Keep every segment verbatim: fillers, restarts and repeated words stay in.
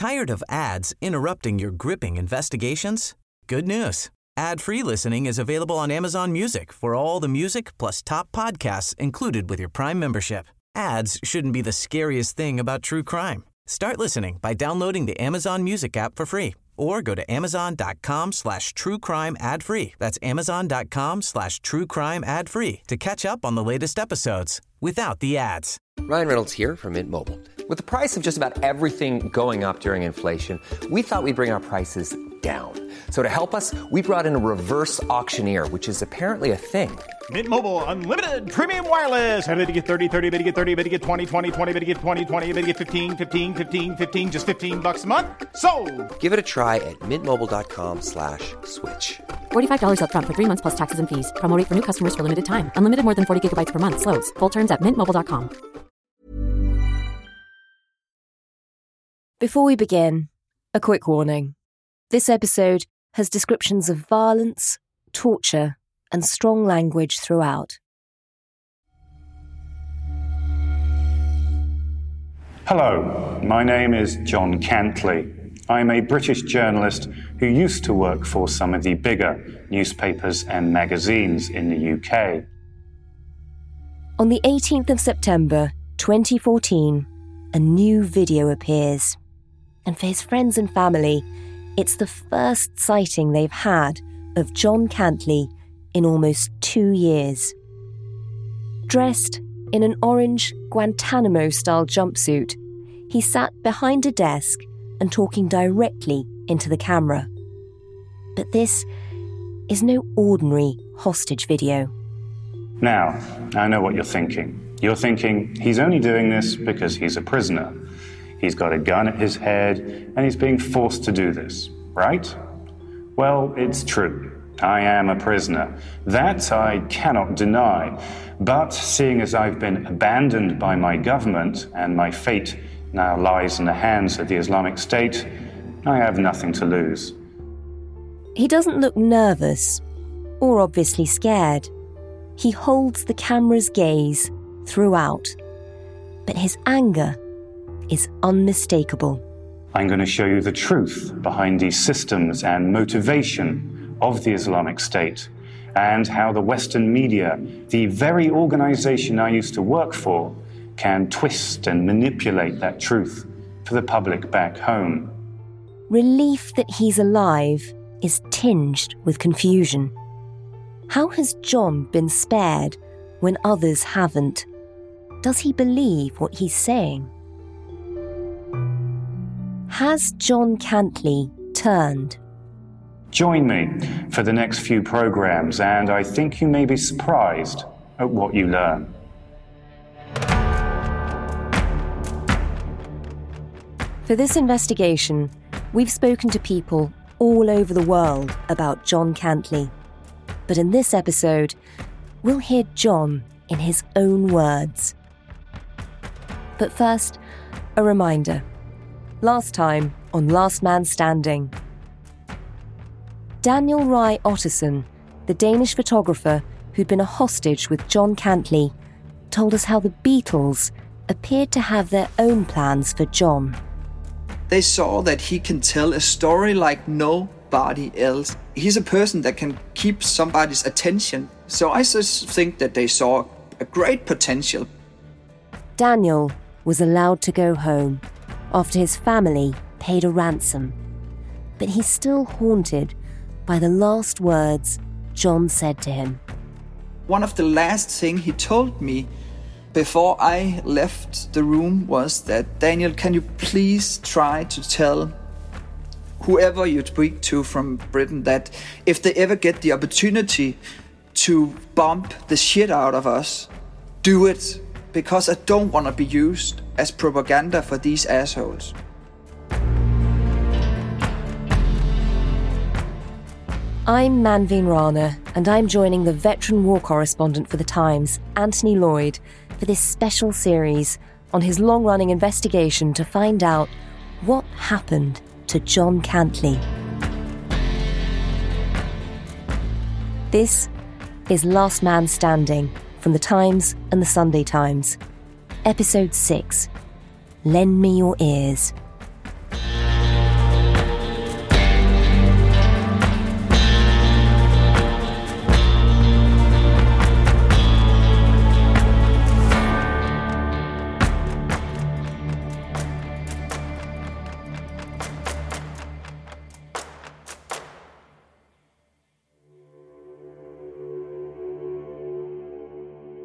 Tired of ads interrupting your gripping investigations? Good news. Ad-free listening is available on Amazon Music for all the music plus top podcasts included with your Prime membership. Ads shouldn't be the scariest thing about true crime. Start listening by downloading the Amazon Music app for free or go to amazon.com slash true crime ad free. That's amazon.com slash true crime ad free to catch up on the latest episodes without the ads. Ryan Reynolds here from Mint Mobile. With the price of just about everything going up during inflation, we thought we'd bring our prices down. So to help us, we brought in a reverse auctioneer, which is apparently a thing. Mint Mobile Unlimited Premium Wireless. How to get thirty, thirty, how to get thirty, how to get twenty, twenty, twenty, how to get twenty, twenty, how to get fifteen, fifteen, fifteen, fifteen, just fifteen bucks a month? Sold! Give it a try at mintmobile.com slash switch. forty-five dollars up front for three months plus taxes and fees. Promo rate for new customers for limited time. Unlimited more than forty gigabytes per month. Slows full terms at mint mobile dot com. Before we begin, a quick warning. This episode has descriptions of violence, torture, and strong language throughout. Hello, my name is John Cantley. I'm a British journalist who used to work for some of the bigger newspapers and magazines in the U K. On the eighteenth of September, twenty fourteen, a new video appears. And for his friends and family, it's the first sighting they've had of John Cantley in almost two years. Dressed in an orange Guantanamo-style jumpsuit, he sat behind a desk and talking directly into the camera. But this is no ordinary hostage video. Now, I know what you're thinking. You're thinking he's only doing this because he's a prisoner. He's got a gun at his head and he's being forced to do this, right? Well, it's true. I am a prisoner. That I cannot deny. But seeing as I've been abandoned by my government and my fate now lies in the hands of the Islamic State, I have nothing to lose. He doesn't look nervous or obviously scared. He holds the camera's gaze throughout. But his anger is unmistakable. I'm going to show you the truth behind the systems and motivation of the Islamic State and how the Western media, the very organization I used to work for, can twist and manipulate that truth for the public back home. Relief that he's alive is tinged with confusion. How has John been spared when others haven't? Does he believe what he's saying? Has John Cantley turned? Join me for the next few programs, and I think you may be surprised at what you learn. For this investigation, we've spoken to people all over the world about John Cantley. But in this episode, we'll hear John in his own words. But first, a reminder. Last time on Last Man Standing. Daniel Rye Otterson, the Danish photographer who'd been a hostage with John Cantley, told us how the Beatles appeared to have their own plans for John. They saw that he can tell a story like nobody else. He's a person that can keep somebody's attention. So I just think that they saw a great potential. Daniel was allowed to go home after his family paid a ransom. But he's still haunted by the last words John said to him. One of the last things he told me before I left the room was that, Daniel, can you please try to tell whoever you speak to from Britain that if they ever get the opportunity to bomb the shit out of us, do it, because I don't want to be used as propaganda for these assholes. I'm Manveen Rana, and I'm joining the veteran war correspondent for The Times, Anthony Lloyd, for this special series on his long-running investigation to find out what happened to John Cantley. This is Last Man Standing from The Times and The Sunday Times. Episode six. Lend Me Your Ears.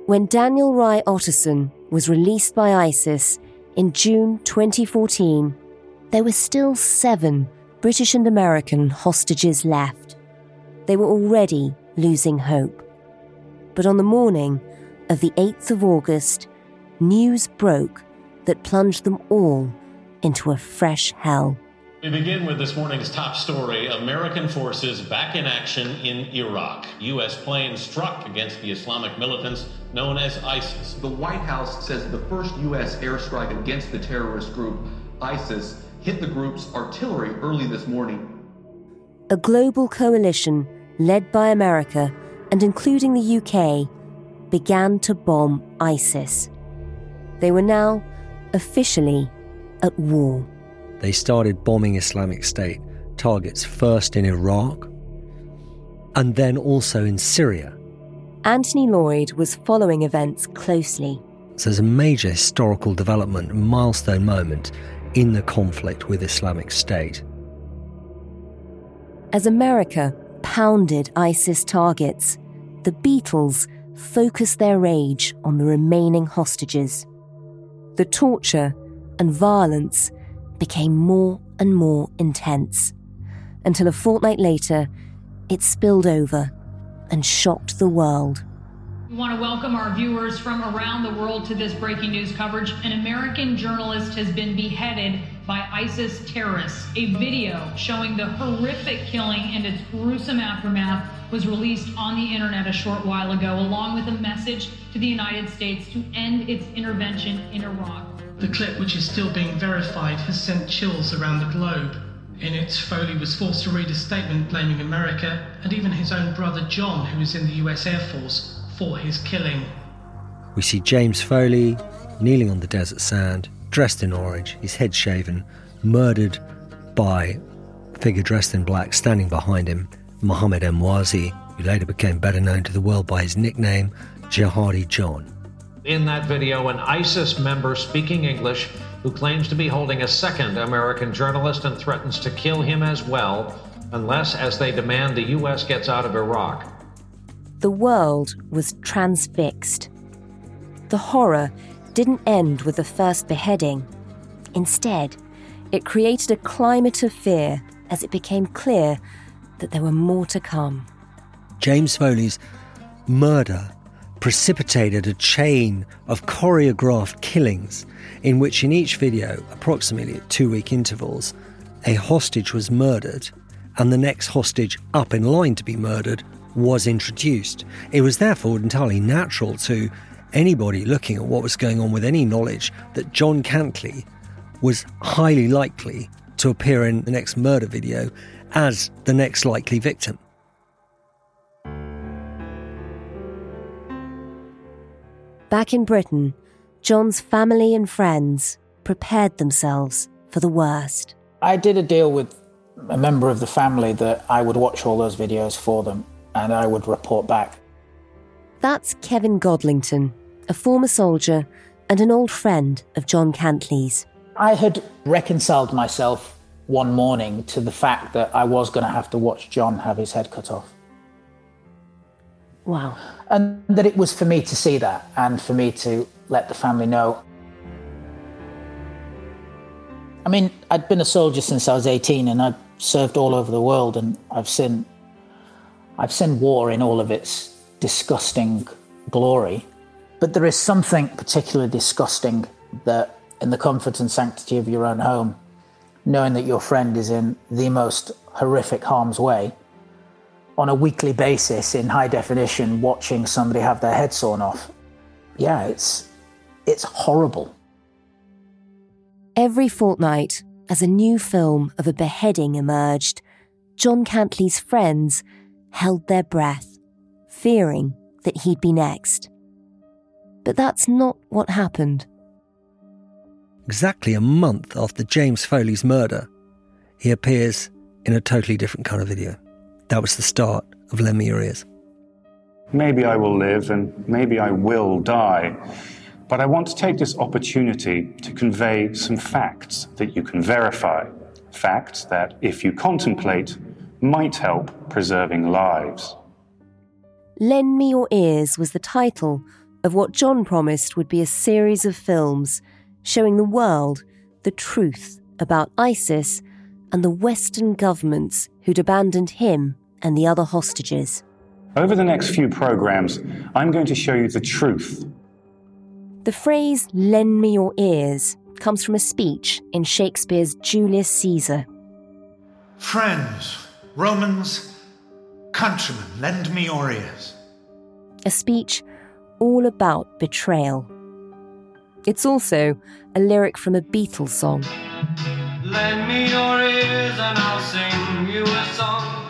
When Daniel Rai Otterson was released by ISIS in June twenty fourteen, there were still seven British and American hostages left. They were already losing hope. But on the morning of the eighth of August, news broke that plunged them all into a fresh hell. We begin with this morning's top story. American forces back in action in Iraq. U S planes struck against the Islamic militants known as ISIS. The White House says the first U S airstrike against the terrorist group ISIS hit the group's artillery early this morning. A global coalition led by America and including the U K began to bomb ISIS. They were now officially at war. They started bombing Islamic State targets first in Iraq and then also in Syria. Anthony Lloyd was following events closely. So there's a major historical development, milestone moment in the conflict with Islamic State. As America pounded ISIS targets, the Beatles focused their rage on the remaining hostages. The torture and violence became more and more intense, until a fortnight later, it spilled over and shocked the world. We want to welcome our viewers from around the world to this breaking news coverage. An American journalist has been beheaded by ISIS terrorists. A video showing the horrific killing and its gruesome aftermath was released on the internet a short while ago, along with a message to the United States to end its intervention in Iraq. The clip, which is still being verified, has sent chills around the globe. In it, Foley was forced to read a statement blaming America and even his own brother John, who is in the U S Air Force, for his killing. We see James Foley kneeling on the desert sand, dressed in orange, his head shaven, murdered by a figure dressed in black standing behind him, Mohammed Emwazi, who later became better known to the world by his nickname, Jihadi John. In that video, an ISIS member speaking English who claims to be holding a second American journalist and threatens to kill him as well, unless, as they demand, the U S gets out of Iraq. The world was transfixed. The horror didn't end with the first beheading. Instead, it created a climate of fear as it became clear that there were more to come. James Foley's murder precipitated a chain of choreographed killings in which in each video, approximately at two-week intervals, a hostage was murdered and the next hostage up in line to be murdered was introduced. It was therefore entirely natural to anybody looking at what was going on with any knowledge that John Cantley was highly likely to appear in the next murder video as the next likely victim. Back in Britain, John's family and friends prepared themselves for the worst. I did a deal with a member of the family that I would watch all those videos for them and I would report back. That's Kevin Godlington, a former soldier and an old friend of John Cantley's. I had reconciled myself one morning to the fact that I was going to have to watch John have his head cut off. Wow. And that it was for me to see that and for me to let the family know. I mean, I'd been a soldier since I was eighteen and I'd served all over the world and I've seen, I've seen war in all of its disgusting glory. But there is something particularly disgusting that in the comfort and sanctity of your own home, knowing that your friend is in the most horrific harm's way, on a weekly basis in high definition, watching somebody have their head sawn off. Yeah, it's it's horrible. Every fortnight, as a new film of a beheading emerged, John Cantley's friends held their breath, fearing that he'd be next. But that's not what happened. Exactly a month after James Foley's murder, he appears in a totally different kind of video. That was the start of Lemuria's. Maybe I will live and maybe I will die, but I want to take this opportunity to convey some facts that you can verify. Facts that, if you contemplate, might help preserving lives. Lend Me Your Ears was the title of what John promised would be a series of films showing the world the truth about ISIS and the Western governments who'd abandoned him and the other hostages. Over the next few programs, I'm going to show you the truth. The phrase, "lend me your ears," comes from a speech in Shakespeare's Julius Caesar. Friends, Romans, countrymen, lend me your ears. A speech all about betrayal. It's also a lyric from a Beatles song. Lend me your ears and I'll sing you a song.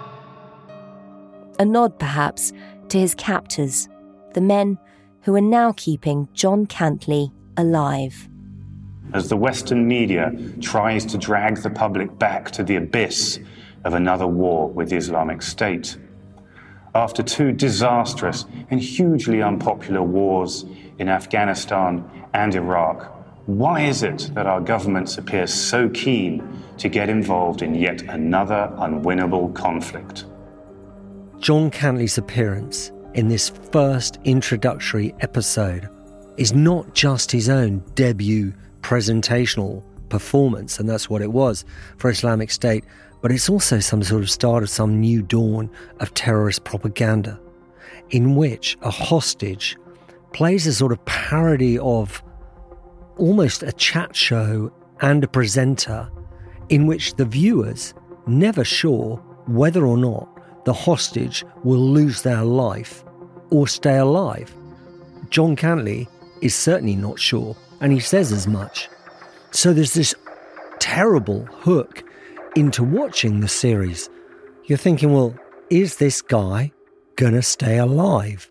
A nod, perhaps, to his captors, the men who are now keeping John Cantlie alive. As the Western media tries to drag the public back to the abyss of another war with the Islamic State. After two disastrous and hugely unpopular wars in Afghanistan and Iraq, why is it that our governments appear so keen to get involved in yet another unwinnable conflict? John Cantlie's appearance in this first introductory episode is not just his own debut presentational performance, and that's what it was for Islamic State, but it's also some sort of start of some new dawn of terrorist propaganda in which a hostage plays a sort of parody of almost a chat show and a presenter in which the viewers, never sure whether or not the hostage will lose their life or stay alive. John Cantlie is certainly not sure, and he says as much. So there's this terrible hook into watching the series. You're thinking, well, is this guy gonna stay alive?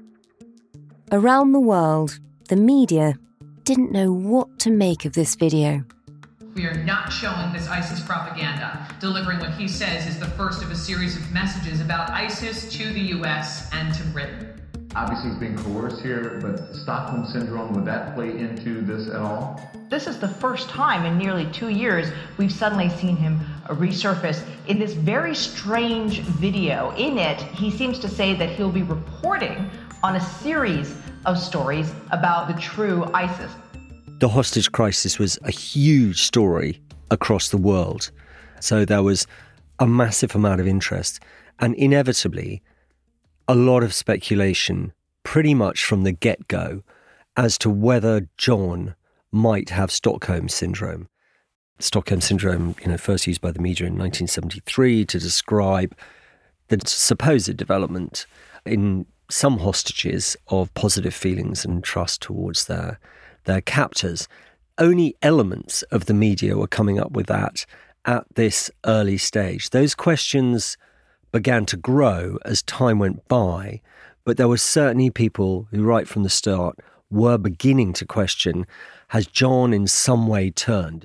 Around the world, the media didn't know what to make of this video. We are not showing this ISIS propaganda, delivering what he says is the first of a series of messages about ISIS to the U S and to Britain. Obviously, he's being coerced here, but Stockholm Syndrome, would that play into this at all? This is the first time in nearly two years we've suddenly seen him resurface in this very strange video. In it, he seems to say that he'll be reporting on a series of stories about the true ISIS. The hostage crisis was a huge story across the world. So there was a massive amount of interest, and inevitably a lot of speculation pretty much from the get-go as to whether John might have Stockholm Syndrome. Stockholm Syndrome, you know, first used by the media in nineteen seventy-three to describe the supposed development in some hostages of positive feelings and trust towards their their captors. Only elements of the media were coming up with that at this early stage. Those questions began to grow as time went by, but there were certainly people who right from the start were beginning to question, has John in some way turned?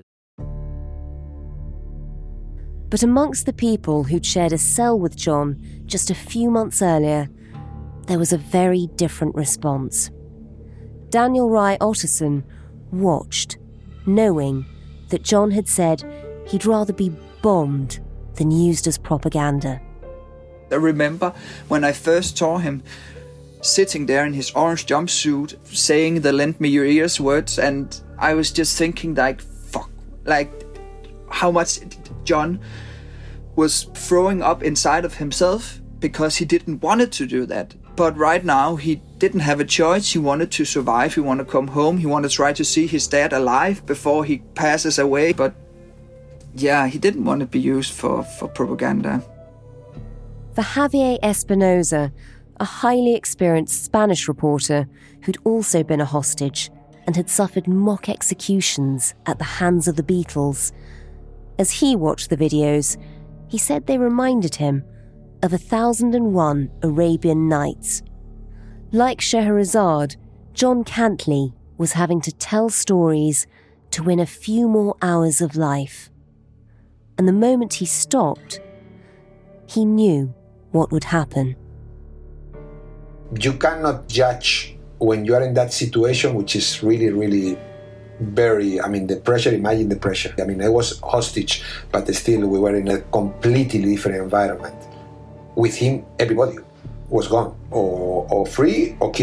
But amongst the people who'd shared a cell with John just a few months earlier, there was a very different response. Daniel Rye Otterson watched, knowing that John had said he'd rather be bombed than used as propaganda. I remember when I first saw him sitting there in his orange jumpsuit saying the "lend me your ears" words, and I was just thinking like, fuck, like how much John was throwing up inside of himself because he didn't want it to do that. But right now he didn't have a choice. He wanted to survive. He wanted to come home. He wanted to try to see his dad alive before he passes away. But yeah, he didn't want to be used for, for propaganda. For Javier Espinosa, a highly experienced Spanish reporter who'd also been a hostage and had suffered mock executions at the hands of the Beatles, as he watched the videos, he said they reminded him of a thousand and one Arabian Nights. Like Scheherazade, John Cantlie was having to tell stories to win a few more hours of life. And the moment he stopped, he knew what would happen. You cannot judge when you are in that situation, which is really, really very, I mean, the pressure, imagine the pressure. I mean, I was hostage, but still we were in a completely different environment. With him, everybody was gone, or, or free or killed.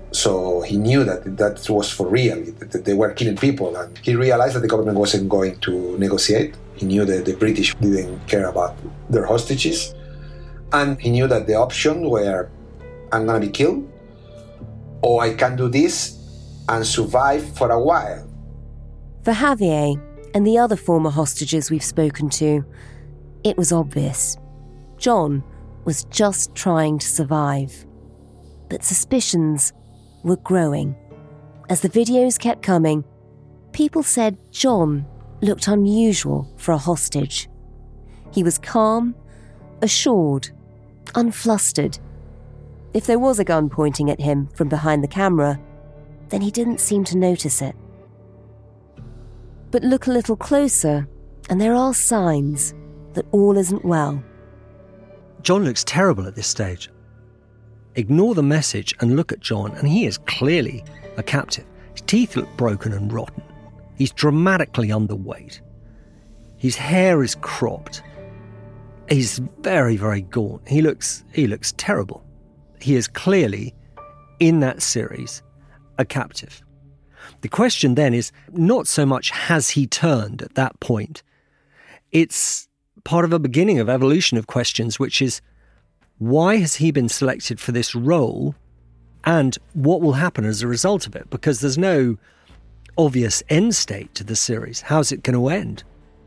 So he knew that that was for real, that they were killing people. And he realized that the government wasn't going to negotiate. He knew that the British didn't care about their hostages. And he knew that the option were, I'm going to be killed, or I can do this and survive for a while. For Javier and the other former hostages we've spoken to, it was obvious. John was just trying to survive. But suspicions were growing. As the videos kept coming, people said John looked unusual for a hostage. He was calm, assured, unflustered. If there was a gun pointing at him from behind the camera, then he didn't seem to notice it. But look a little closer, and there are signs that all isn't well. John looks terrible at this stage. Ignore the message and look at John, and he is clearly a captive. His teeth look broken and rotten. He's dramatically underweight. His hair is cropped. He's very, very gaunt. He looks, he looks terrible. He is clearly, in that series, a captive. The question then is not so much has he turned at that point. It's part of a beginning of evolution of questions, which is, why has he been selected for this role and what will happen as a result of it? Because there's no obvious end state to the series. How's it going to end?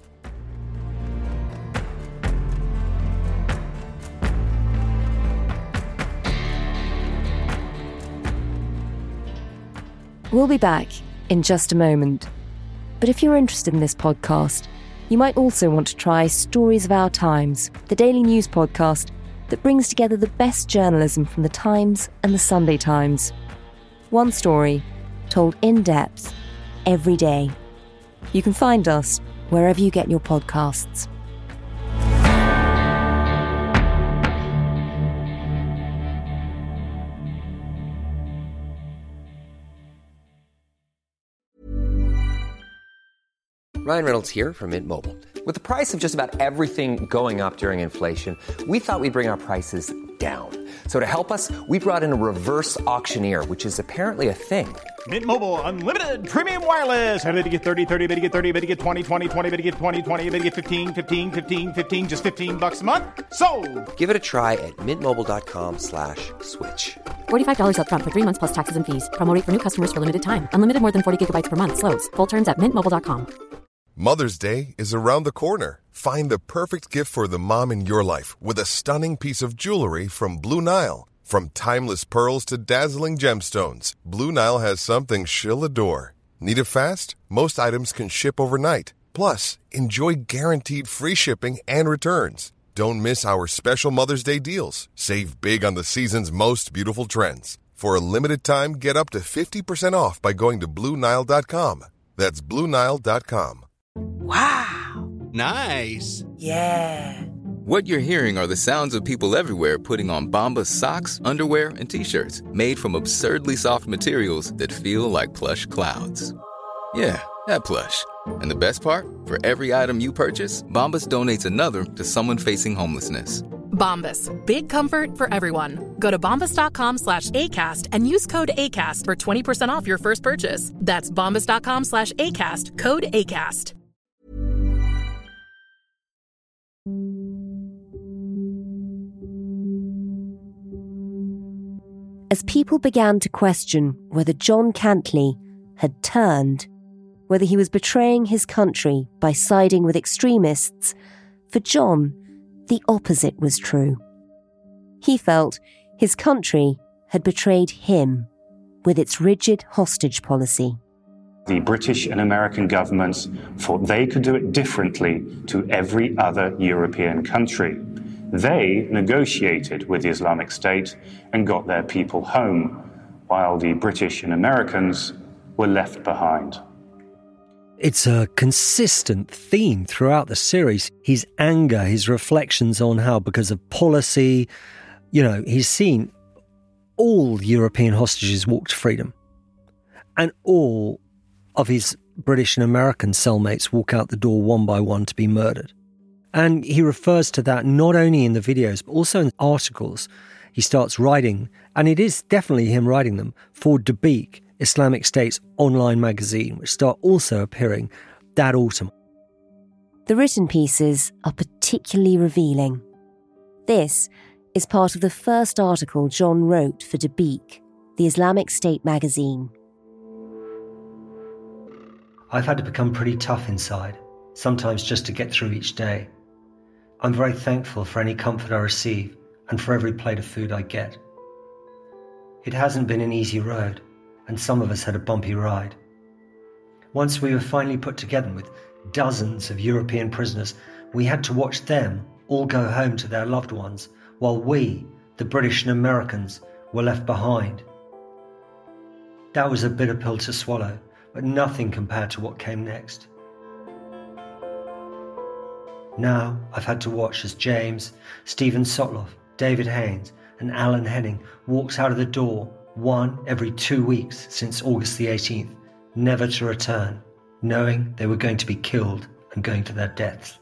We'll be back in just a moment. But if you're interested in this podcast, you might also want to try Stories of Our Times, the daily news podcast that brings together the best journalism from the Times and the Sunday Times. One story, told in depth, every day. You can find us wherever you get your podcasts. Ryan Reynolds here from Mint Mobile. With the price of just about everything going up during inflation, we thought we'd bring our prices down. So to help us, we brought in a reverse auctioneer, which is apparently a thing. Mint Mobile Unlimited Premium Wireless. How to get thirty, thirty, how to get thirty, how to get twenty, twenty, twenty, how to get twenty, twenty, how to get fifteen, fifteen, fifteen, fifteen, just fifteen bucks a month? Sold! Give it a try at mintmobile.com slash switch. forty-five dollars up front for three months plus taxes and fees. Promo rate for new customers for limited time. Unlimited more than forty gigabytes per month. Slows full terms at mint mobile dot com. Mother's Day is around the corner. Find the perfect gift for the mom in your life with a stunning piece of jewelry from Blue Nile. From timeless pearls to dazzling gemstones, Blue Nile has something she'll adore. Need it fast? Most items can ship overnight. Plus, enjoy guaranteed free shipping and returns. Don't miss our special Mother's Day deals. Save big on the season's most beautiful trends. For a limited time, get up to fifty percent off by going to Blue Nile dot com. That's Blue Nile dot com. Wow. Nice. Yeah. What you're hearing are the sounds of people everywhere putting on Bombas socks, underwear, and T-shirts made from absurdly soft materials that feel like plush clouds. Yeah, that plush. And the best part? For every item you purchase, Bombas donates another to someone facing homelessness. Bombas. Big comfort for everyone. Go to bombas.com slash ACAST and use code ACAST for twenty percent off your first purchase. That's bombas.com slash ACAST. Code ACAST. As people began to question whether John Cantlie had turned, whether he was betraying his country by siding with extremists, for John, the opposite was true. He felt his country had betrayed him with its rigid hostage policy. The British and American governments thought they could do it differently to every other European country. They negotiated with the Islamic State and got their people home, while the British and Americans were left behind. It's a consistent theme throughout the series. His anger, his reflections on how, because of policy, you know, he's seen all European hostages walk to freedom. And all of his British and American cellmates walk out the door one by one to be murdered. And he refers to that not only in the videos, but also in articles. he starts writing, and it is definitely him writing them, for Dabiq, Islamic State's online magazine, which start also appearing that autumn. The written pieces are particularly revealing. This is part of the first article John wrote for Dabiq, the Islamic State magazine. I've had to become pretty tough inside, sometimes just to get through each day. I'm very thankful for any comfort I receive and for every plate of food I get. It hasn't been an easy road, and some of us had a bumpy ride. Once we were finally put together with dozens of European prisoners, we had to watch them all go home to their loved ones, while we, the British and Americans, were left behind. That was a bitter pill to swallow, but nothing compared to what came next. Now I've had to watch as James, Stephen Sotloff, David Haynes and Alan Henning walks out of the door one every two weeks since August the eighteenth, never to return, knowing they were going to be killed and going to their deaths.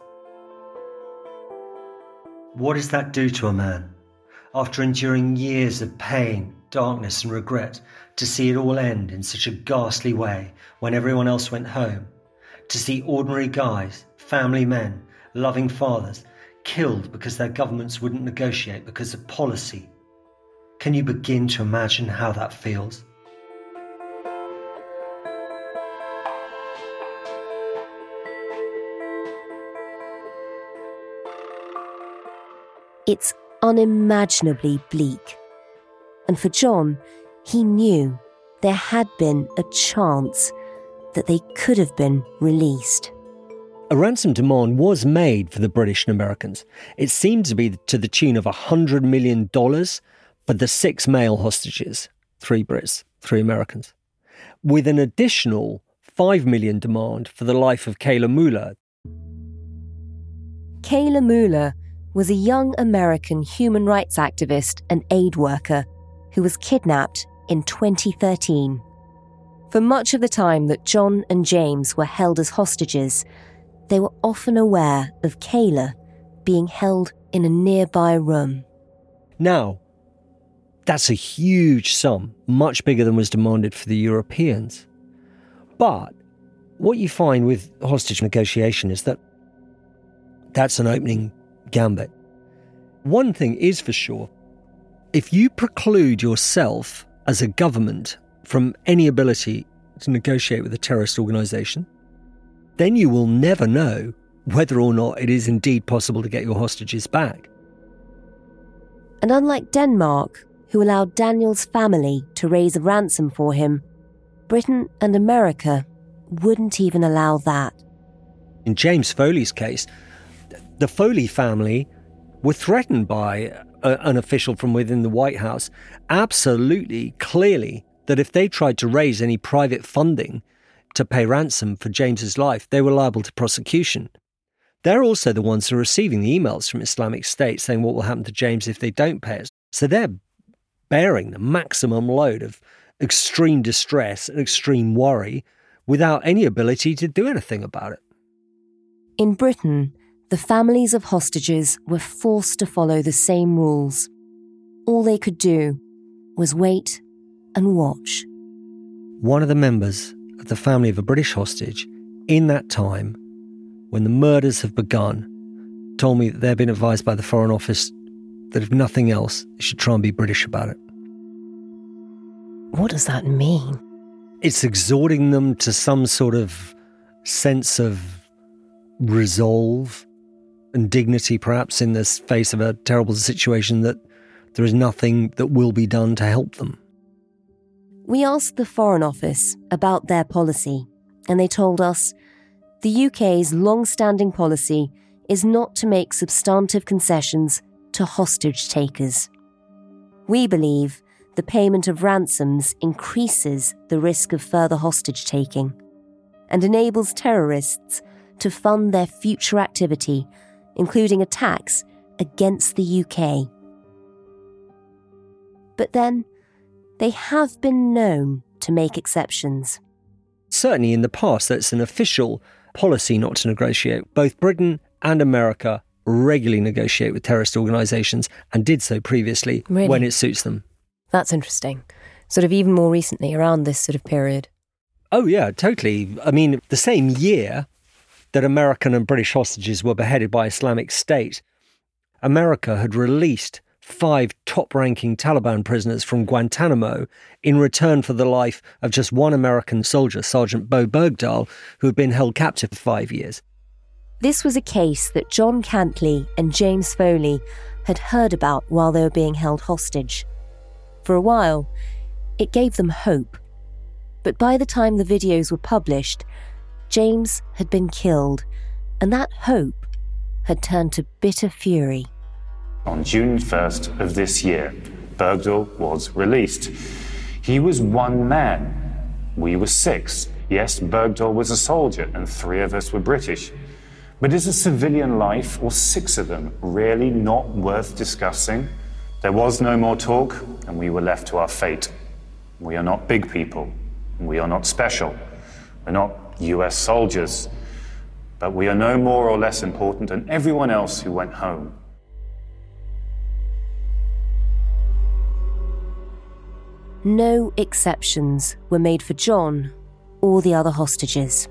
What does that do to a man? After enduring years of pain, darkness and regret, to see it all end in such a ghastly way when everyone else went home, to see ordinary guys, family men, loving fathers, killed because their governments wouldn't negotiate because of policy. Can you begin to imagine how that feels? It's unimaginably bleak. And for John, he knew there had been a chance that they could have been released. A ransom demand was made for the British and Americans. It seemed to be to the tune of one hundred million dollars for the six male hostages, three Brits, three Americans, with an additional five million dollars demand for the life of Kayla Mueller. Kayla Mueller was a young American human rights activist and aid worker who was kidnapped in twenty thirteen. For much of the time that John and James were held as hostages, they were often aware of Kayla being held in a nearby room. Now, that's a huge sum, much bigger than was demanded for the Europeans. But what you find with hostage negotiation is that that's an opening gambit. One thing is for sure, if you preclude yourself as a government from any ability to negotiate with a terrorist organisation, then you will never know whether or not it is indeed possible to get your hostages back. And unlike Denmark, who allowed Daniel's family to raise a ransom for him, Britain and America wouldn't even allow that. In James Foley's case, the Foley family were threatened by a, an official from within the White House, absolutely clearly, that if they tried to raise any private funding to pay ransom for James's life, they were liable to prosecution. They're also the ones who are receiving the emails from Islamic State saying what will happen to James if they don't pay us. So they're bearing the maximum load of extreme distress and extreme worry without any ability to do anything about it. In Britain, the families of hostages were forced to follow the same rules. All they could do was wait and watch. One of the members of the family of a British hostage, in that time, when the murders have begun, told me that they'd been advised by the Foreign Office that if nothing else, they should try and be British about it. What does that mean? It's exhorting them to some sort of sense of resolve and dignity, perhaps, in the face of a terrible situation, that there is nothing that will be done to help them. We asked the Foreign Office about their policy, and they told us the U K's long-standing policy is not to make substantive concessions to hostage takers. We believe the payment of ransoms increases the risk of further hostage taking and enables terrorists to fund their future activity, including attacks against the U K. But then, they have been known to make exceptions. Certainly in the past, that's an official policy not to negotiate. Both Britain and America regularly negotiate with terrorist organisations and did so previously Really? when it suits them. That's interesting. Sort of even more recently, around this sort of period. Oh, yeah, totally. I mean, the same year that American and British hostages were beheaded by Islamic State, America had released five top-ranking Taliban prisoners from Guantanamo in return for the life of just one American soldier, Sergeant Bo Bergdahl, who had been held captive for five years. This was a case that John Cantley and James Foley had heard about while they were being held hostage. For a while, it gave them hope. But by the time the videos were published, James had been killed, and that hope had turned to bitter fury. On June first of this year, Bergdahl was released. He was one man. We were six. Yes, Bergdahl was a soldier, and three of us were British. But is a civilian life, or six of them, really not worth discussing? There was no more talk, and we were left to our fate. We are not big people. We are not special. We're not U S soldiers. But we are no more or less important than everyone else who went home. No exceptions were made for John or the other hostages.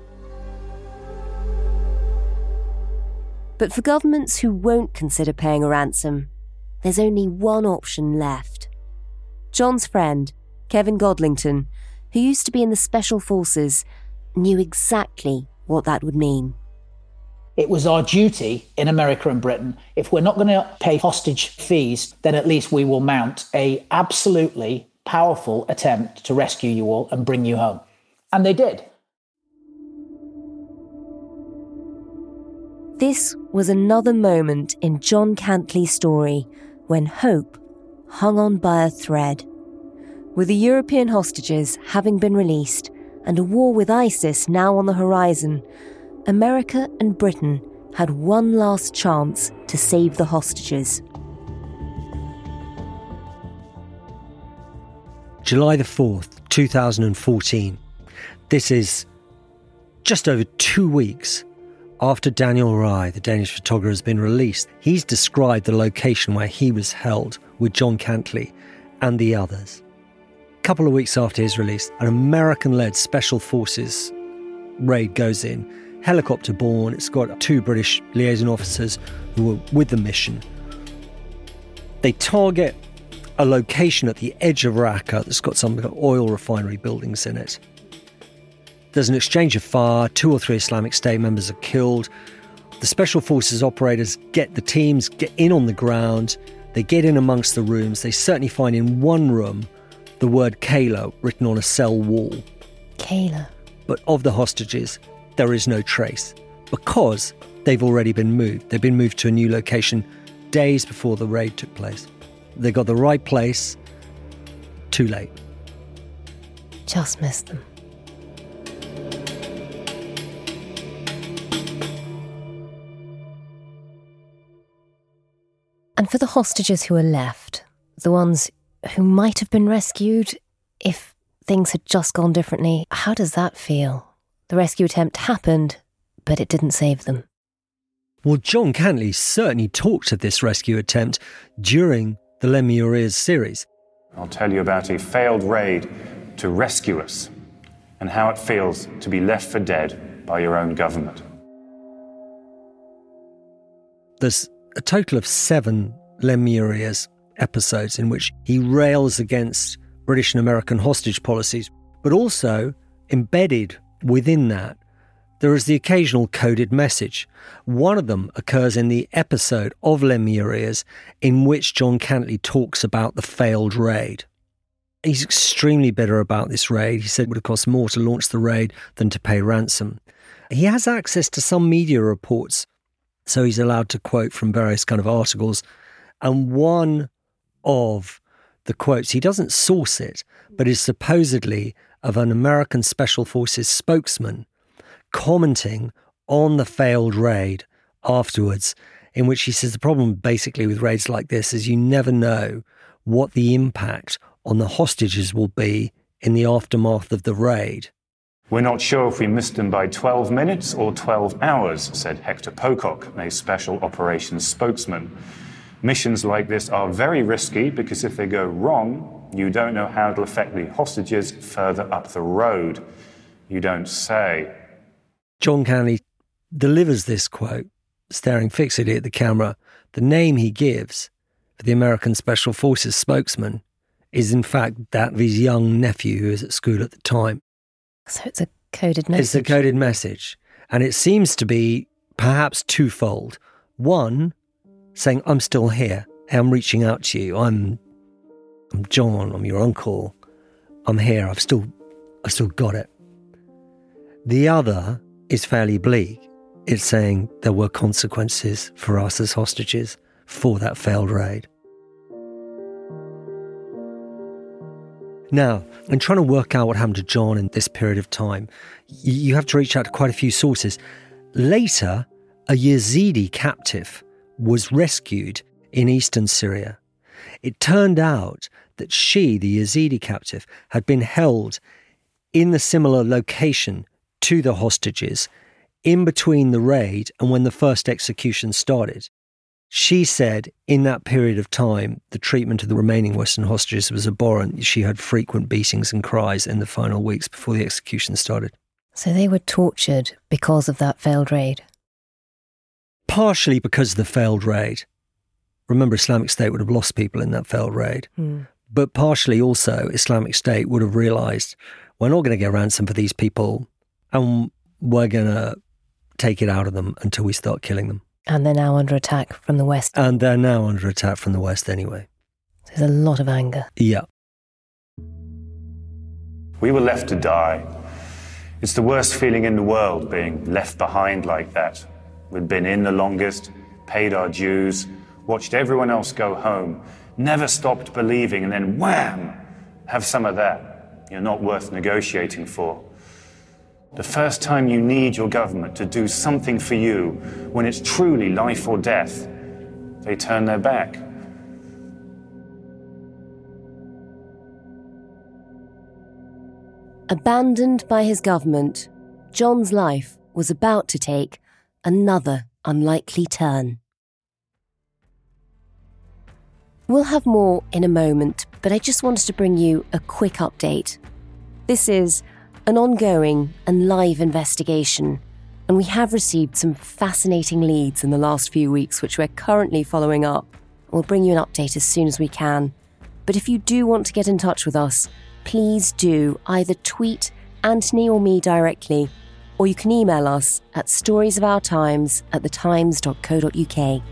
But for governments who won't consider paying a ransom, there's only one option left. John's friend, Kevin Godlington, who used to be in the Special Forces, knew exactly what that would mean. It was our duty in America and Britain, if we're not going to pay hostage fees, then at least we will mount a absolutely powerful attempt to rescue you all and bring you home. And they did. This was another moment in John Cantley's story when hope hung on by a thread. With the European hostages having been released and a war with ISIS now on the horizon, America and Britain had one last chance to save the hostages. July the fourth, two thousand fourteen. This is just over two weeks after Daniel Rye, the Danish photographer, has been released. He's described the location where he was held with John Cantley and the others. A couple of weeks after his release, an American-led Special Forces raid goes in, helicopter-borne. It's got two British liaison officers who were with the mission. They target a location at the edge of Raqqa that's got some oil refinery buildings in it. There's an exchange of fire. Two or three Islamic State members are killed. The Special Forces operators get the teams, get in on the ground. They get in amongst the rooms. They certainly find in one room the word Kayla written on a cell wall. Kayla. But of the hostages, there is no trace because they've already been moved. They've been moved to a new location days before the raid took place. They got the right place, too late. Just missed them. And for the hostages who are left, the ones who might have been rescued if things had just gone differently, how does that feel? The rescue attempt happened, but it didn't save them. Well, John Cantley certainly talked of this rescue attempt during the Lemurias series. I'll tell you about a failed raid to rescue us and how it feels to be left for dead by your own government. There's a total of seven Lemurias episodes in which he rails against British and American hostage policies, but also embedded within that, there is the occasional coded message. One of them occurs in the episode of Lemurias in which John Cantley talks about the failed raid. He's extremely bitter about this raid. He said it would have cost more to launch the raid than to pay ransom. He has access to some media reports, so he's allowed to quote from various kind of articles. And one of the quotes, he doesn't source it, but is supposedly of an American Special Forces spokesman commenting on the failed raid afterwards, in which he says the problem basically with raids like this is you never know what the impact on the hostages will be in the aftermath of the raid. We're not sure if we missed them by twelve minutes or twelve hours, said Hector Pocock, a special operations spokesman. Missions like this are very risky because if they go wrong, you don't know how it'll affect the hostages further up the road. You don't say. John Cantlie delivers this quote, staring fixedly at the camera. The name he gives for the American Special Forces spokesman is in fact that of his young nephew who was at school at the time. So it's a coded message. It's a coded message. And it seems to be perhaps twofold. One, saying, I'm still here. Hey, I'm reaching out to you. I'm I'm John. I'm your uncle. I'm here. I've still, I've still got it. The other is fairly bleak. It's saying there were consequences for us as hostages for that failed raid. Now, in trying to work out what happened to John in this period of time, you have to reach out to quite a few sources. Later, a Yazidi captive was rescued in eastern Syria. It turned out that she, the Yazidi captive, had been held in the similar location to the hostages in between the raid and when the first execution started. She said in that period of time, the treatment of the remaining Western hostages was abhorrent. She had frequent beatings and cries in the final weeks before the execution started. So they were tortured because of that failed raid? Partially because of the failed raid. Remember, Islamic State would have lost people in that failed raid. Mm. But partially also, Islamic State would have realised, we're not going to get ransom for these people and we're going to take it out of them until we start killing them. And they're now under attack from the West. And they're now under attack from the West anyway. There's a lot of anger. Yeah. We were left to die. It's the worst feeling in the world, being left behind like that. We'd been in the longest, paid our dues, watched everyone else go home, never stopped believing, and then wham, have some of that. You're not worth negotiating for. The first time you need your government to do something for you, when it's truly life or death, they turn their back. Abandoned by his government, John's life was about to take another unlikely turn. We'll have more in a moment, but I just wanted to bring you a quick update. This is an ongoing and live investigation, and we have received some fascinating leads in the last few weeks, which we're currently following up. We'll bring you an update as soon as we can. But if you do want to get in touch with us, please do either tweet Anthony or me directly, or you can email us at storiesofourtimes at thetimes dot co dot uk.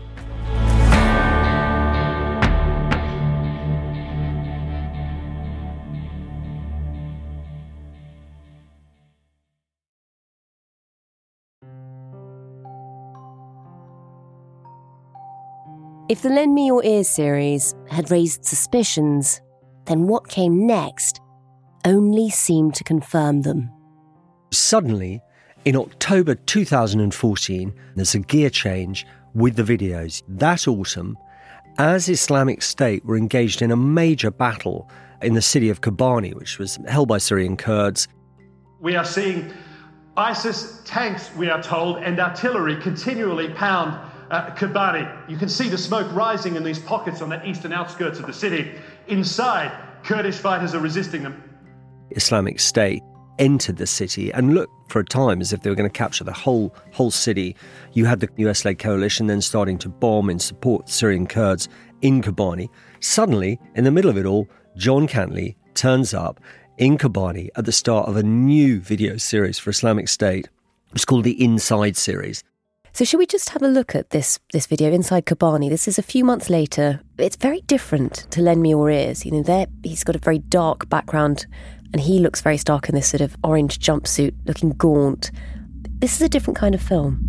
If the Lend Me Your Ears series had raised suspicions, then what came next only seemed to confirm them. Suddenly, in October two thousand fourteen, there's a gear change with the videos. That autumn, as Islamic State were engaged in a major battle in the city of Kobani, which was held by Syrian Kurds. We are seeing ISIS tanks, we are told, and artillery continually pound Uh, Kobani. You can see the smoke rising in these pockets on the eastern outskirts of the city. Inside, Kurdish fighters are resisting them. Islamic State entered the city and looked for a time as if they were going to capture the whole whole city. You had the U S-led coalition then starting to bomb and support Syrian Kurds in Kobani. Suddenly, in the middle of it all, John Cantlie turns up in Kobani at the start of a new video series for Islamic State. It's called the Inside series. So should we just have a look at this this video, Inside Kobani? This is a few months later. It's very different to Lend Me Your Ears. You know, there he's got a very dark background and he looks very stark in this sort of orange jumpsuit, looking gaunt. This is a different kind of film.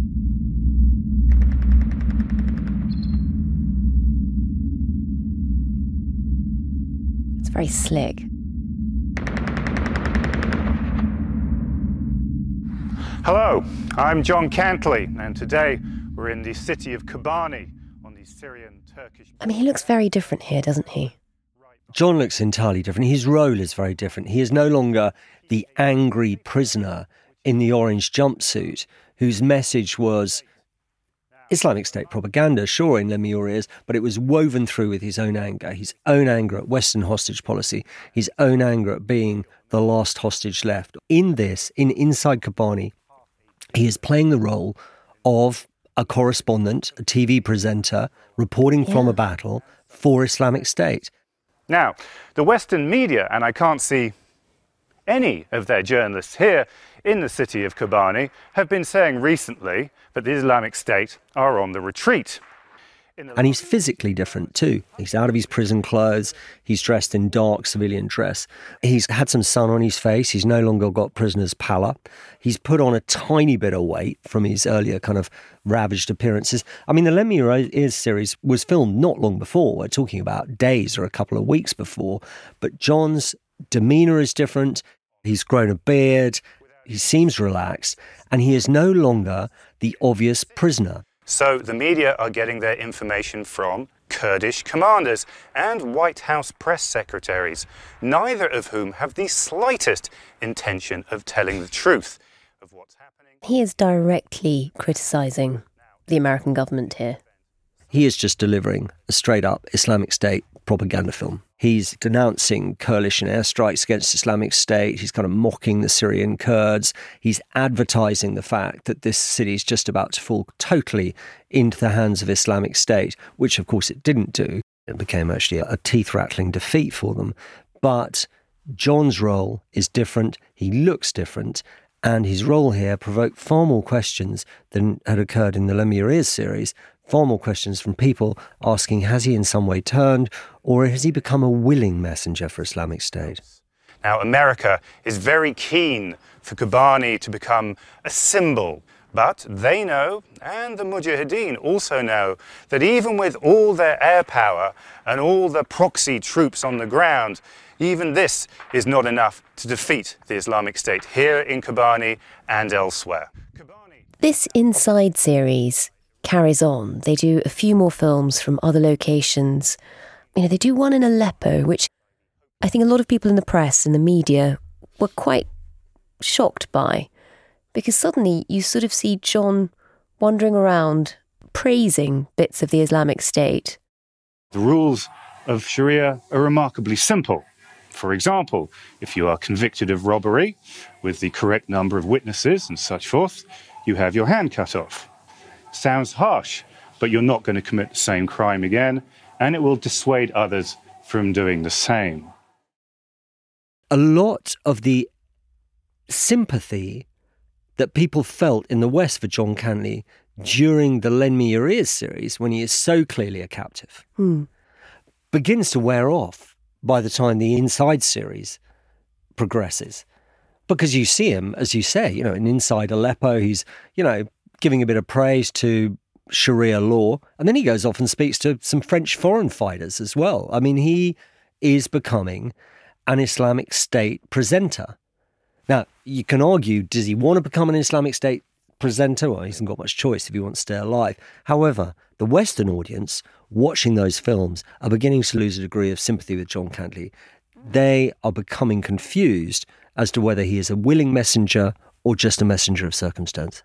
It's very slick. Hello, I'm John Cantlie, and today we're in the city of Kobani on the Syrian-Turkish... I mean, he looks very different here, doesn't he? John looks entirely different. His role is very different. He is no longer the angry prisoner in the orange jumpsuit whose message was Islamic State propaganda, sure, in Les Meilleures, but it was woven through with his own anger, his own anger at Western hostage policy, his own anger at being the last hostage left. In this, in Inside Kobani, he is playing the role of a correspondent, a T V presenter, reporting yeah. from a battle for Islamic State. Now, the Western media, and I can't see any of their journalists here in the city of Kobani, have been saying recently that the Islamic State are on the retreat. And he's physically different too. He's out of his prison clothes. He's dressed in dark civilian dress. He's had some sun on his face. He's no longer got prisoner's pallor. He's put on a tiny bit of weight from his earlier kind of ravaged appearances. I mean, the Les Meilleures series was filmed not long before. We're talking about days or a couple of weeks before. But John's demeanour is different. He's grown a beard. He seems relaxed. And he is no longer the obvious prisoner. So the media are getting their information from Kurdish commanders and White House press secretaries, neither of whom have the slightest intention of telling the truth of what's happening. He is directly criticising the American government here. He is just delivering a straight-up Islamic State propaganda film. He's denouncing coalition airstrikes against Islamic State. He's kind of mocking the Syrian Kurds. He's advertising the fact that this city is just about to fall totally into the hands of Islamic State, which, of course, it didn't do. It became actually a teeth-rattling defeat for them. But John's role is different. He looks different. And his role here provoked far more questions than had occurred in the Les Meilleures series. Far more questions from people asking, has he in some way turned, or has he become a willing messenger for Islamic State? Now, America is very keen for Kobani to become a symbol, but they know, and the Mujahideen also know, that even with all their air power and all the proxy troops on the ground, even this is not enough to defeat the Islamic State here in Kobani and elsewhere. This Inside series carries on. They do a few more films from other locations. You know, they do one in Aleppo, which I think a lot of people in the press and the media were quite shocked by, because suddenly you sort of see John wandering around praising bits of the Islamic State. The rules of Sharia are remarkably simple. For example, if you are convicted of robbery with the correct number of witnesses and such forth, you have your hand cut off. Sounds harsh, but you're not going to commit the same crime again, and it will dissuade others from doing the same. A lot of the sympathy that people felt in the West for John Cantlie during the Les Meilleures series, when he is so clearly a captive, hmm. begins to wear off by the time the Inside series progresses. Because you see him, as you say, you know, in Inside Aleppo, he's, you know, giving a bit of praise to Sharia law. And then he goes off and speaks to some French foreign fighters as well. I mean, he is becoming an Islamic State presenter. Now, you can argue, does he want to become an Islamic State presenter? Well, he hasn't got much choice if he wants to stay alive. However, the Western audience watching those films are beginning to lose a degree of sympathy with John Cantlie. They are becoming confused as to whether he is a willing messenger or just a messenger of circumstance.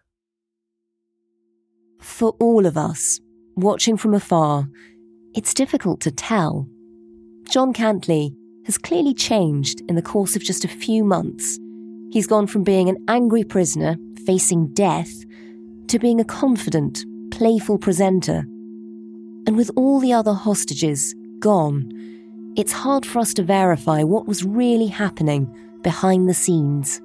For all of us, watching from afar, it's difficult to tell. John Cantlie has clearly changed in the course of just a few months. He's gone from being an angry prisoner facing death to being a confident, playful presenter. And with all the other hostages gone, it's hard for us to verify what was really happening behind the scenes.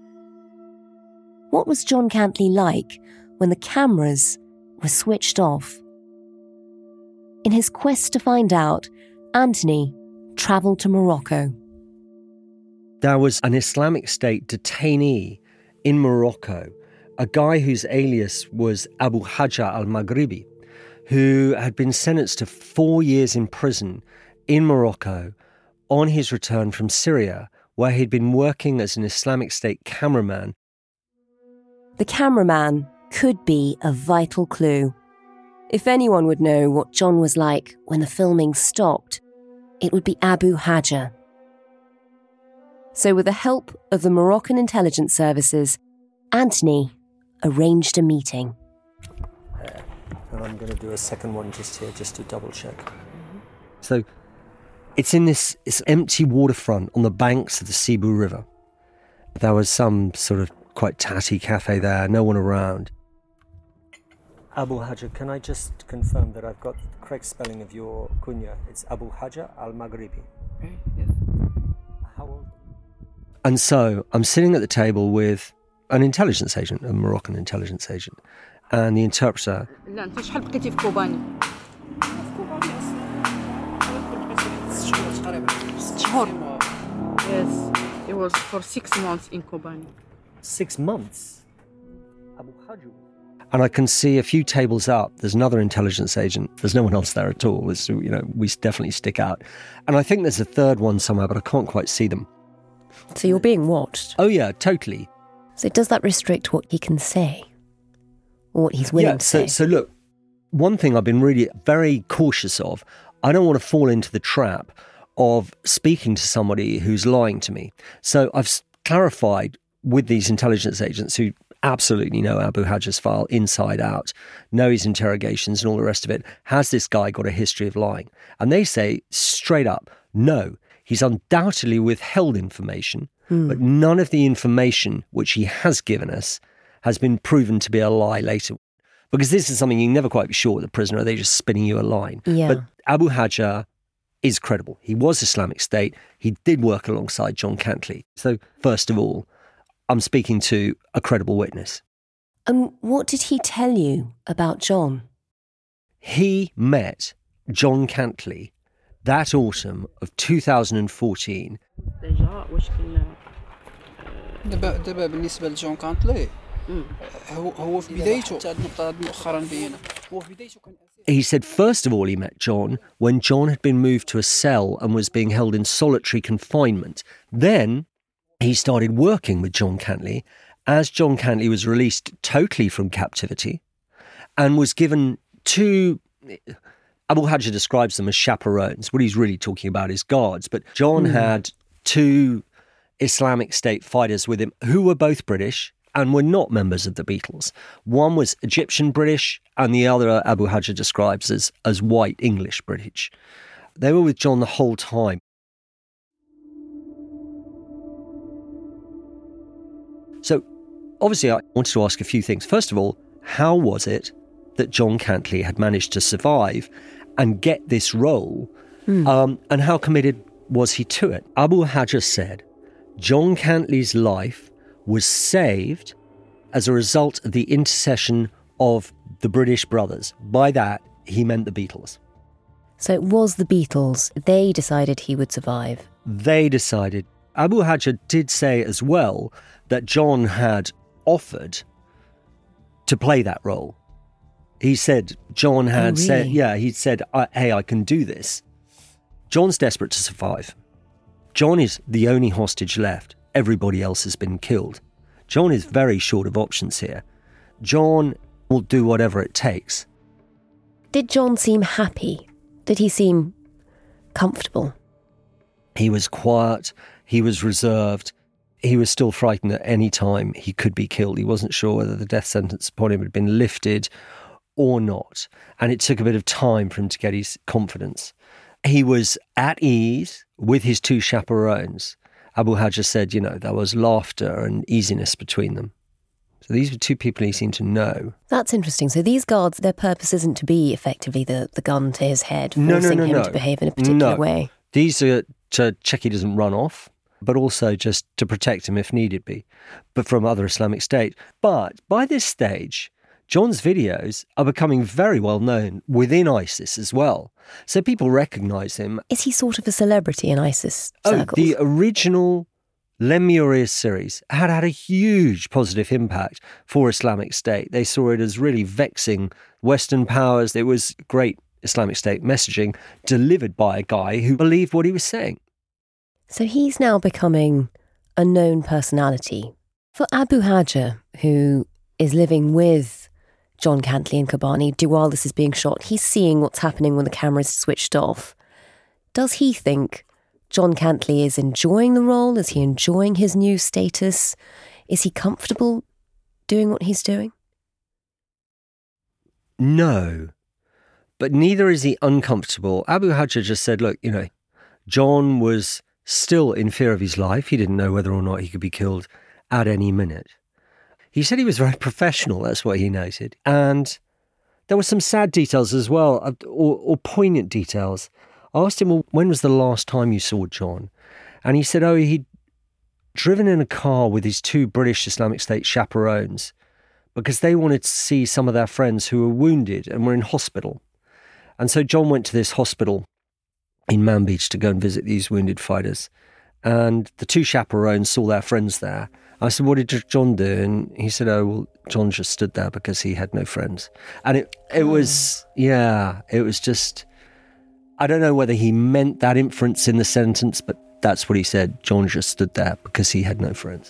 What was John Cantlie like when the cameras were switched off? In his quest to find out, Anthony travelled to Morocco. There was an Islamic State detainee in Morocco, a guy whose alias was Abu Hajar al-Maghribi, who had been sentenced to four years in prison in Morocco on his return from Syria, where he'd been working as an Islamic State cameraman. The cameraman could be a vital clue. If anyone would know what John was like when the filming stopped, it would be Abu Hajar. So with the help of the Moroccan intelligence services, Anthony arranged a meeting. And I'm going to do a second one just here, just to double check. Mm-hmm. So it's in this, this empty waterfront on the banks of the Cebu River. There was some sort of quite tatty cafe there, no one around. Abu Hajar, can I just confirm that I've got the correct spelling of your kunya? It's Abu Hajar al-Maghribi. Yes. How old? And so I'm sitting at the table with an intelligence agent, a Moroccan intelligence agent, and the interpreter. لا انت شحال بقيتي في كوباني؟ ست شهور. Yes, it was for six months in Kobani. Six months? Abu Hajar. And I can see a few tables up, there's another intelligence agent. There's no one else there at all. It's, you know, we definitely stick out. And I think there's a third one somewhere, but I can't quite see them. So you're being watched? Oh, yeah, totally. So does that restrict what he can say? Or what he's willing yeah, to so, say? So look, one thing I've been really very cautious of, I don't want to fall into the trap of speaking to somebody who's lying to me. So I've clarified with these intelligence agents who absolutely know Abu Hajar's file inside out, know his interrogations and all the rest of it. Has this guy got a history of lying? And they say straight up, no, he's undoubtedly withheld information, mm. but none of the information which he has given us has been proven to be a lie later. Because this is something you can never quite be sure with a prisoner, are they just spinning you a line? Yeah. But Abu Hajar is credible. He was Islamic State. He did work alongside John Cantley. So first of all, I'm speaking to a credible witness. And what did he tell you about John? He met John Cantley that autumn of two thousand fourteen. دابا دابا بالنسبة لجون كانتلي هو هو في بدايته حتى هاد النقطة هاد مؤخرا بينا هو في بدايته كان. He said, first of all, he met John when John had been moved to a cell and was being held in solitary confinement. Then he started working with John Cantley as John Cantley was released totally from captivity and was given two, Abu Hajar describes them as chaperones. What he's really talking about is guards. But John mm. had two Islamic State fighters with him who were both British and were not members of the Beatles. One was Egyptian British and the other Abu Hajar describes as, as white English British. They were with John the whole time. So, obviously, I wanted to ask a few things. First of all, how was it that John Cantley had managed to survive and get this role? Mm. Um, and how committed was he to it? Abu Hajar said John Cantley's life was saved as a result of the intercession of the British brothers. By that, he meant the Beatles. So it was the Beatles. They decided he would survive. They decided. Abu Hajar did say as well that John had offered to play that role. He said, John had oh, really? said, yeah, he'd said, hey, I can do this. John's desperate to survive. John is the only hostage left. Everybody else has been killed. John is very short of options here. John will do whatever it takes. Did John seem happy? Did he seem comfortable? He was quiet. He was reserved. He was still frightened at any time he could be killed. He wasn't sure whether the death sentence upon him had been lifted or not. And it took a bit of time for him to get his confidence. He was at ease with his two chaperones. Abu Hajar said, you know, there was laughter and easiness between them. So these were two people he seemed to know. That's interesting. So these guards, their purpose isn't to be effectively the, the gun to his head, forcing no, no, no, him no. to behave in a particular no. way. These are to check he doesn't run off, but also just to protect him if needed be, but from other Islamic State. But by this stage, John's videos are becoming very well known within ISIS as well. So people recognise him. Is he sort of a celebrity in ISIS circles? Oh, the original Lemurius series had had a huge positive impact for Islamic State. They saw it as really vexing Western powers. It was great Islamic State messaging delivered by a guy who believed what he was saying. So he's now becoming a known personality. For Abu Hajar, who is living with John Cantley in Kobani while this is being shot, he's seeing what's happening when the camera is switched off. Does he think John Cantlie is enjoying the role? Is he enjoying his new status? Is he comfortable doing what he's doing? No, but neither is he uncomfortable. Abu Hajjaj just said, look, you know, John was still in fear of his life. He didn't know whether or not he could be killed at any minute. He said he was very professional, that's what he noted. And there were some sad details as well, or, or poignant details. I asked him, well, when was the last time you saw John? And he said, oh, he'd driven in a car with his two British Islamic State chaperones because they wanted to see some of their friends who were wounded and were in hospital. And so John went to this hospital in Manbij to go and visit these wounded fighters. And the two chaperones saw their friends there. I said, what did John do? And he said, oh, well, John just stood there because he had no friends. And it, it was, yeah, it was just, I don't know whether he meant that inference in the sentence, but that's what he said. John just stood there because he had no friends.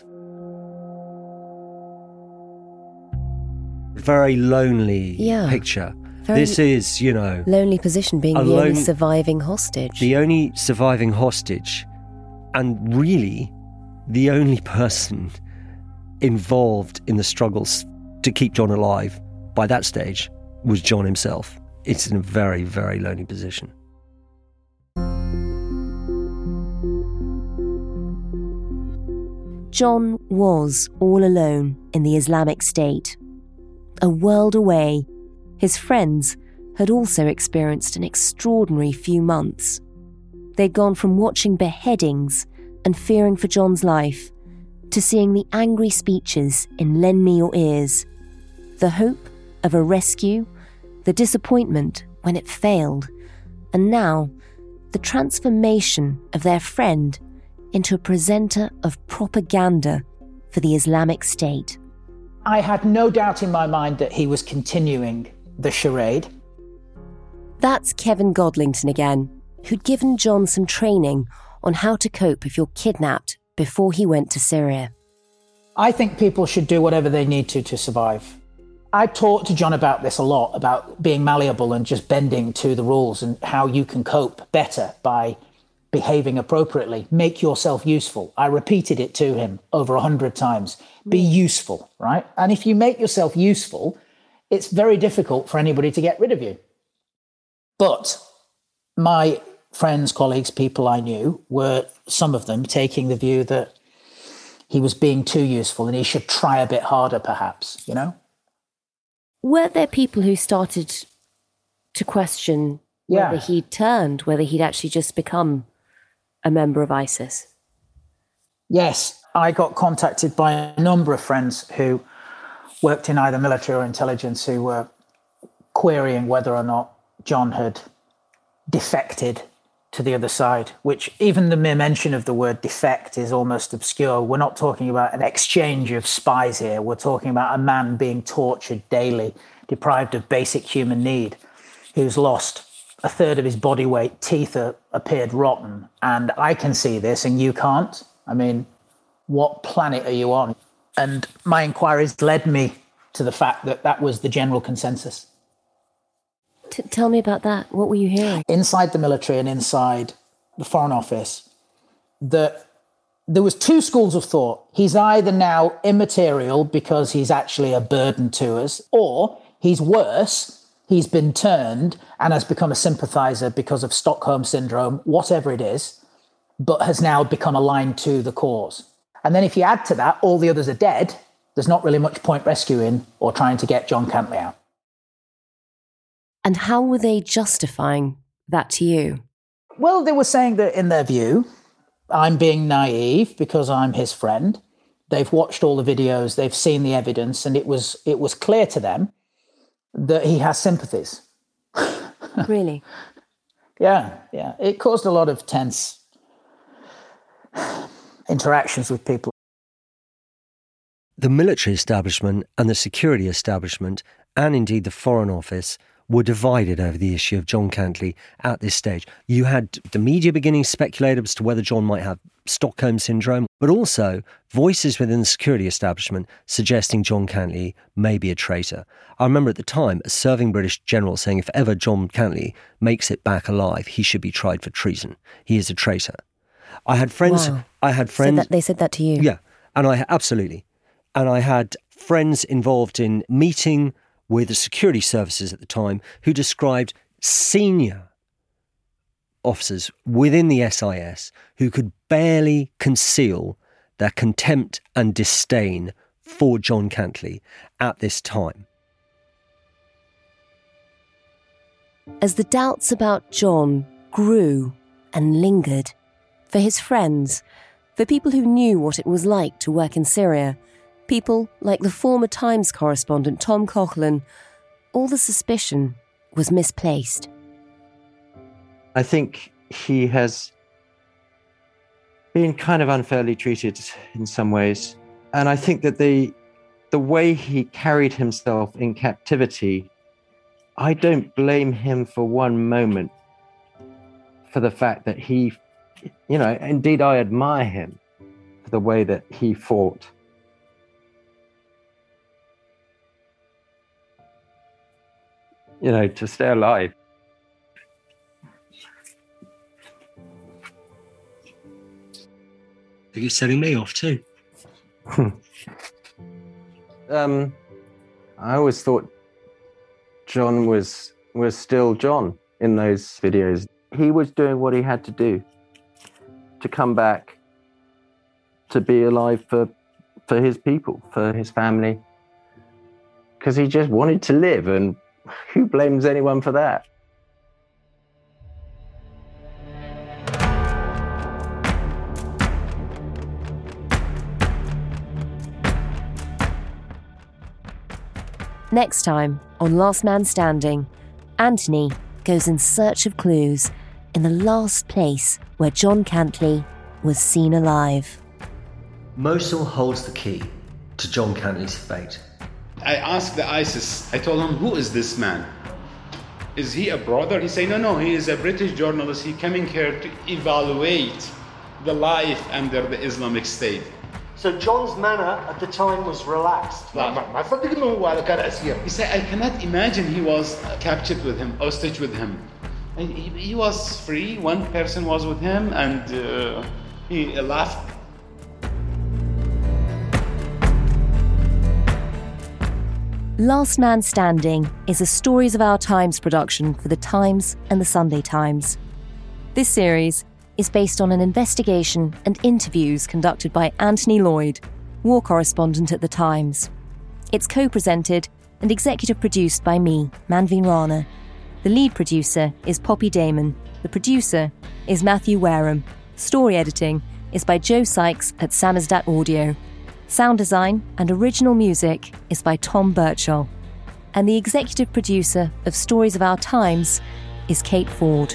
Very lonely yeah. picture. Very this is, you know... lonely position, being the lone, only surviving hostage. The only surviving hostage, and really the only person involved in the struggles to keep John alive by that stage was John himself. It's in a very, very lonely position. John was all alone in the Islamic State. A world away, his friends had also experienced an extraordinary few months. They'd gone from watching beheadings and fearing for John's life to seeing the angry speeches in Lend Me Your Ears, the hope of a rescue, the disappointment when it failed, and now the transformation of their friend into a presenter of propaganda for the Islamic State. I had no doubt in my mind that he was continuing the charade. That's Kevin Godlington again, who'd given John some training on how to cope if you're kidnapped before he went to Syria. I think people should do whatever they need to to survive. I talked to John about this a lot, about being malleable and just bending to the rules and how you can cope better by behaving appropriately. Make yourself useful. I repeated it to him over a hundred times. Be useful, right? And if you make yourself useful, it's very difficult for anybody to get rid of you. But my friends, colleagues, people I knew were, some of them, taking the view that he was being too useful and he should try a bit harder, perhaps, you know? Were there people who started to question yeah. whether he'd turned, whether he'd actually just become a member of ISIS? Yes, I got contacted by a number of friends who worked in either military or intelligence who were querying whether or not John had defected to the other side, which even the mere mention of the word defect is almost obscure. We're not talking about an exchange of spies here. We're talking about a man being tortured daily, deprived of basic human need, who's lost a third of his body weight, teeth are, appeared rotten. And I can see this and you can't. I mean, what planet are you on? And my inquiries led me to the fact that that was the general consensus. T- tell me about that. What were you hearing? Inside the military and inside the Foreign Office, that there was two schools of thought. He's either now immaterial because he's actually a burden to us, or he's worse, he's been turned and has become a sympathizer because of Stockholm Syndrome, whatever it is, but has now become aligned to the cause. And then if you add to that, all the others are dead, there's not really much point rescuing or trying to get John Cantlie out. And how were they justifying that to you? Well, they were saying that in their view, I'm being naive because I'm his friend. They've watched all the videos, they've seen the evidence, and it was it was clear to them that he has sympathies. Really? Yeah, yeah. It caused a lot of tense interactions with people. The military establishment and the security establishment, and indeed the Foreign Office, were divided over the issue of John Cantlie at this stage. You had the media beginning to speculate as to whether John might have Stockholm syndrome, but also voices within the security establishment suggesting John Cantlie may be a traitor. I remember at the time a serving British general saying if ever John Cantlie makes it back alive, he should be tried for treason. He is a traitor. I had friends... Wow. I had friends... So that, they said that to you? Yeah, and I absolutely. And I had friends involved in meeting with the security services at the time who described senior officers within the S I S who could barely conceal their contempt and disdain for John Cantlie at this time. As the doubts about John grew and lingered, for his friends, for people who knew what it was like to work in Syria, people like the former Times correspondent Tom Coughlan, all the suspicion was misplaced. I think he has been kind of unfairly treated in some ways. And I think that the the way he carried himself in captivity, I don't blame him for one moment for the fact that he, you know, indeed I admire him for the way that he fought. You know, to stay alive. I think you're setting me off too. um, I always thought John was was still John in those videos. He was doing what he had to do to come back, to be alive for for his people, for his family, because he just wanted to live, and who blames anyone for that? Next time on Last Man Standing, Anthony goes in search of clues in the last place where John Cantlie was seen alive. Mosul holds the key to John Cantlie's fate. I asked the ISIS, I told him, who is this man? Is he a brother? He said, no, no, he is a British journalist. He coming here to evaluate the life under the Islamic State. So John's manner at the time was relaxed. He said, I cannot imagine he was captured with him, hostage with him. And he, he was free, one person was with him, and uh, he laughed. Last Man Standing is a Stories of Our Times production for The Times and The Sunday Times. This series is based on an investigation and interviews conducted by Anthony Lloyd, war correspondent at The Times. It's co-presented and executive produced by me, Manveen Rana. The lead producer is Poppy Damon. The producer is Matthew Wareham. Story editing is by Joe Sykes at Samizdat Audio. Sound design and original music is by Tom Birchall. And the executive producer of Stories of Our Times is Kate Ford.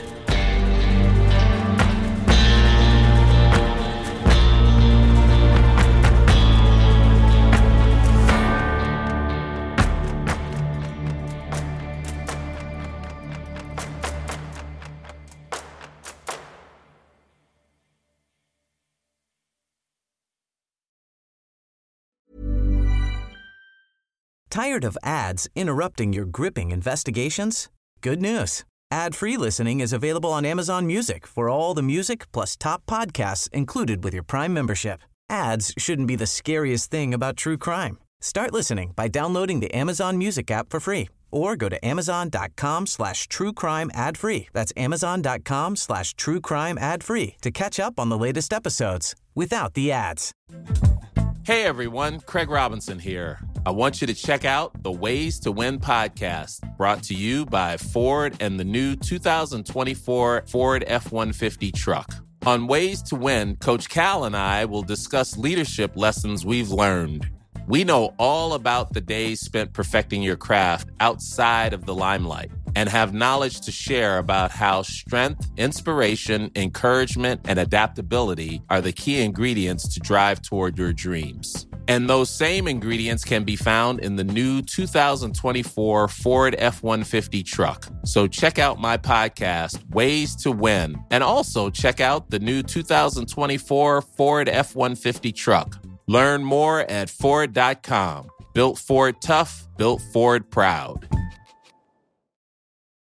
Tired of ads interrupting your gripping investigations? Good news. Ad-free listening is available on Amazon Music for all the music plus top podcasts included with your Prime membership. Ads shouldn't be the scariest thing about true crime. Start listening by downloading the Amazon Music app for free or go to amazon.com slash true crime ad free. That's amazon.com slash true crime ad free to catch up on the latest episodes without the ads. Hey everyone, Craig Robinson here. I want you to check out the Ways to Win podcast, brought to you by Ford and the new two thousand twenty-four Ford F one fifty truck. On Ways to Win, Coach Cal and I will discuss leadership lessons we've learned. We know all about the days spent perfecting your craft outside of the limelight and have knowledge to share about how strength, inspiration, encouragement, and adaptability are the key ingredients to drive toward your dreams. And those same ingredients can be found in the new two thousand twenty-four Ford F one fifty truck. So check out my podcast, Ways to Win, and also check out the new two thousand twenty-four Ford F one fifty truck. Learn more at Ford dot com. Built Ford tough, built Ford proud.